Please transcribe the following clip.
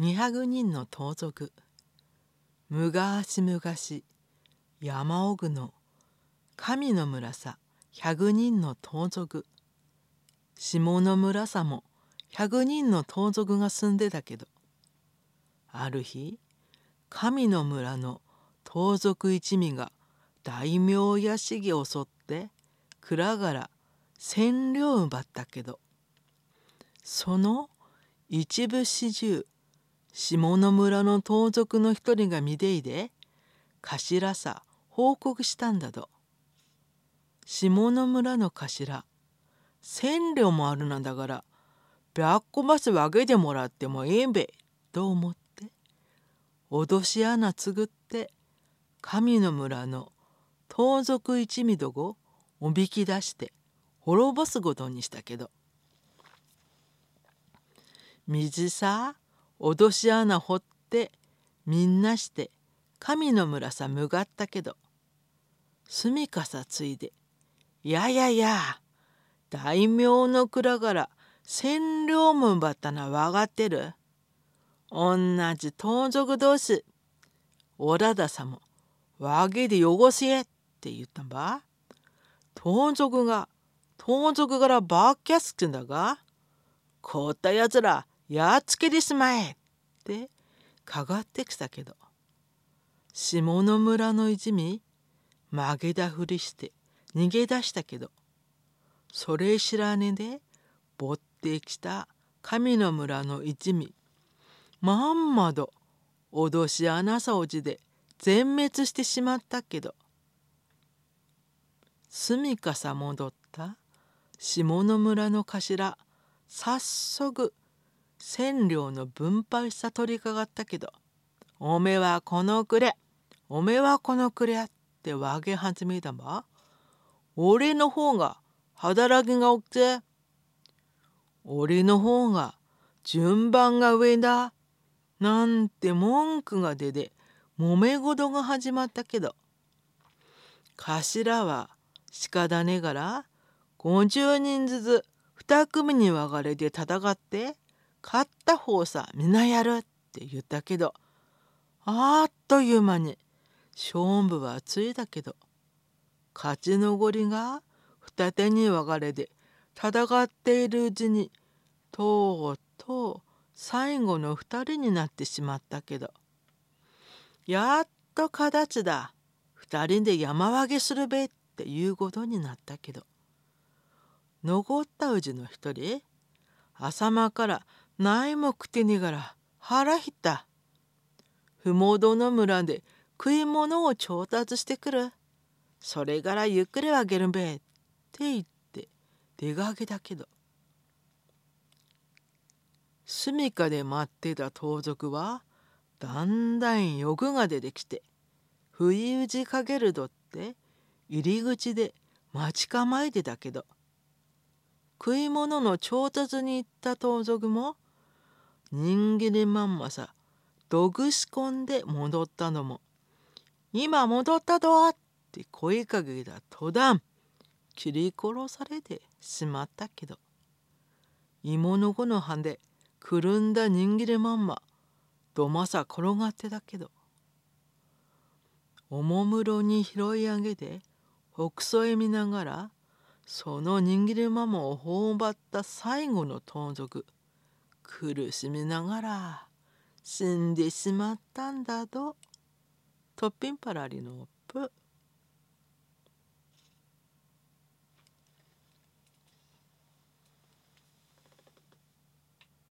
200人の盗賊。むがしむがし山奥の神の村さ100人の盗賊。下の村さも100人の盗賊が住んでたけど、ある日神の村の盗賊一味が大名屋敷を襲って蔵から千両奪ったけど、その一部始終下の村の盗賊の一人が見ていで頭さ報告したんだど。下の村の頭、千両もあるなんだから100個ばす分けてもらってもいいべと思って脅し穴つぐって神の村の盗賊一味どごおびき出して滅ぼすことにしたけど、水さ脅し穴掘ってみんなして神の村さむがったけど、住みかさついでややや大名の蔵から千両も奪ったのは分かってる。おんなじ盗賊同士。おらださもわげで汚せえって言ったんば。盗賊からバッキャスくんだが、こったやつらやっつけてしまえってかかってきたけど、下の村の一味曲げたふりして逃げ出したけど、それ知らねでぼってきた神の村の一味まんまど脅し穴掃除で全滅してしまったけど、住みかさ戻った下の村の頭早速千両の分配さ取りかかったけど、おめはこのくれおめはこのくれってわげ始めたば。俺の方が働きが多くて、俺の方が順番が上だなんて文句が出て揉め事が始まったけど、頭は仕方ねがら50人ずつ2組に分かれて戦って勝った方さみんなやるって言ったけど、あっという間に勝負はついたけど、勝ち残りが二手に分かれて戦っているうちにとうとう最後の2人になってしまったけど、やっと形だ2人で山分けするべっていうことになったけど、残ったうちの1人朝間からないも食ってねがら腹減った。ふもどの村で食い物を調達してくる。それからゆっくりあげるべって言って出かけたけど、住みかで待ってた盗賊はだんだん欲が出てきて、不意打ちかけるどって入り口で待ち構えてたけど、食い物の調達に行った盗賊も人気でまんまさどぐし込んで戻ったのも、今戻ったとって声かけた途端切り殺されてしまったけど、芋の子の葉でくるんだ人気でまんまどまさ転がってたけど、おもむろに拾い上げて北総へ見ながらその人気でままを頬張った最後の盗賊、苦しみながら死んでしまったんだと。とっぴんぱらりのプ